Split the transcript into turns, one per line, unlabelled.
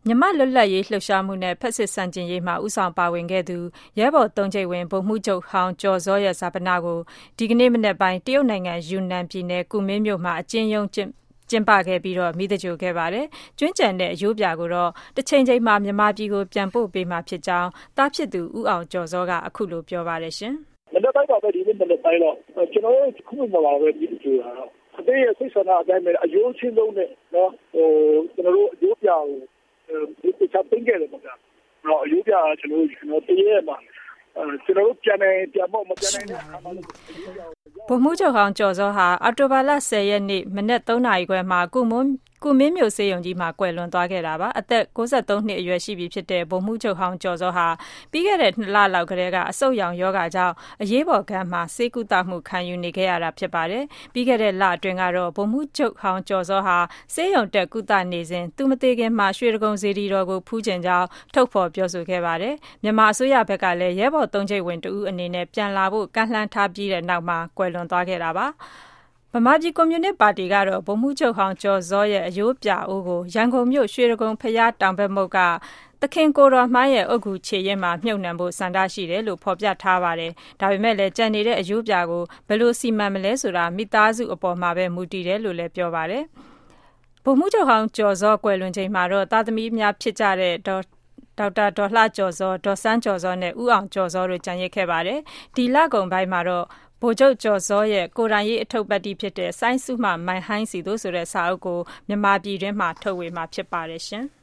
မြန်မာလွတ်လပ်ရေးလှုပ်ရှားမှုနဲ့ဖက်စစ်ဆန့်ကျင်ရေးမှာဦးဆောင်ပါဝင်ခဲ့သူရဲဘော်သုံးကျိပ်ဝင်ဗိုလ်မှူးချုပ်ဟောင်းကျော်ဇောရဲ့ဈာပနကိုဒီကနေ့မနက်ပိုင်းတရုတ်နိုင်ငံယူနန်ပြည်နယ်ကူမင်းမြို့မှာအကျဉ်းရုံးကျင်းပခဲ့ပြီးမီးသဂြိုဟ်ခဲ့ပါတယ်။ကျွင်းကျန်တဲ့အရိုးပြကိုတော့တစ်ချိန်ချိန်မှာမြန်မာပြည်ကိုပြန်ပို့ပေးမှာဖြစ်ကြောင်းသားဖြစ်သူဦးအောင်ကျော်ဇောကအခုလိုပြောပါတယ်ရှင်
။မနက်ပိုင်းပါပဲဒီနေ့မနက်ပိုင်းတော့ကျွန်တော်တို့ခုမှပါပဲဒီလိုတာတော့အသေးရဲ့စိတ်ဆန္ဒအတိုင်းပဲအယိုးချင်းလုံးနဲ့နော်ကျွန်တော်တို့အယိုးပြကိုဒီချက်ပင်းခဲ့တယ်ပေါ့ဗျာ။တော့အယိုးပြကျွန်တော်တရေမှာကျွန်တော်တို့ပြန်နေပြန်မပြန်နိုင်တဲ့အခါမှာလို့
ဗိုလ်မှူးချုပ်ဟောင်းကျော်စောဟာအော်တိုဘာလ10ရက်နေ့မနက်3နာရီခွဲမှာကူမင်းမြို့ဆေးရုံကြီးမှာကွယ်လွန်သွားခဲ့တာပါအသက်63နှစ်အရွယ်ရှိပြီဖြစ်တဲ့ဗိုလ်မှူးချုပ်ဟောင်းကျော်စောဟာပြီးခဲ့တဲ့2လလောက်ကတည်းကအဆုတ်ရောင်ယောဂါကြောင့်အရေးပေါ်ခန်းမှာဆေးကုသမှုခံယူနေခဲ့ရတာဖြစ်ပါတယ်ပြီးခဲ့တဲ့လအတွင်းကတော့ဗိုလ်မှူးချုပ်ဟောင်းကျော်စောဟာဆေးရုံတက်ကုသနေစဉ်သူမသေးခင်မှာရွှေဒဂုံစေတီတော်ကိုဖူးကျင်ကြောင်းထုတ်ဖော်ပြောဆိုခဲ့ပါတယ်မြန်မာအစိုးရဘက်ကလည်းရဲဘော်သုံးကျိပ်ဝင်တဦးအနေနဲ့ပြန်လာဖို့ကန့်လန့်ထားပြီးတဲ့နောက်မှာကွယ်လွန်သွားခဲ့တာပါဗမာပြည်ကွန်မြူနစ်ပါတီကတော့ဗိုလ်မှူးချုပ်ဟောင်းကျော်စောရဲ့အယိုးပြအိုးကိုရန်ကုန်မြို့ရွှေဒဂုံဖျားတောင်ဘက်မုတ်ကသခင်ကိုတော်မှန်းရဲ့အုတ်ဂူခြေရင်မှာမြုပ်နှံဖို့ဆန္ဒရှိတယ်လို့ဖော်ပြထားပါတယ်။ဒါပေမဲ့လည်းကြံနေတဲ့အယိုးပြကိုဘယ်လိုစီမံမလဲဆိုတာမိသားစုအပေါ်မှာပဲမူတည်တယ်လို့လည်းပြောပါတယ်။ဗိုလ်မှူးချုပ်ဟောင်းကျော်စောကွယ်လွန်ချိန်မှာတော့သားသမီးများဖြစ်ကြတဲ့ဒေါက်တာဒေါ်လှကျော်စောဒေါ်စန်းကျော်စောနဲ့ဦးအောင်ကျော်စောတို့ကျန်ရစ်ခဲ့ပါတယ်။ဒီလကုန်ပိုင်းမှာတော့ဗိုလ်ချုပ်ကျော်စောရဲ့ကိုယ်တိုင်ရေးအထုပ်ပတ်တိဖြစ်တဲ့ဆိုင်းစုမှမိုင်ဟိုင်းစီတို့ဆိုတဲ့စာအုပ်ကိုမြန်မာပြည်တွင်းမှာထုတ်ဝေမှာဖြစ်ပါတယ်ရှင်။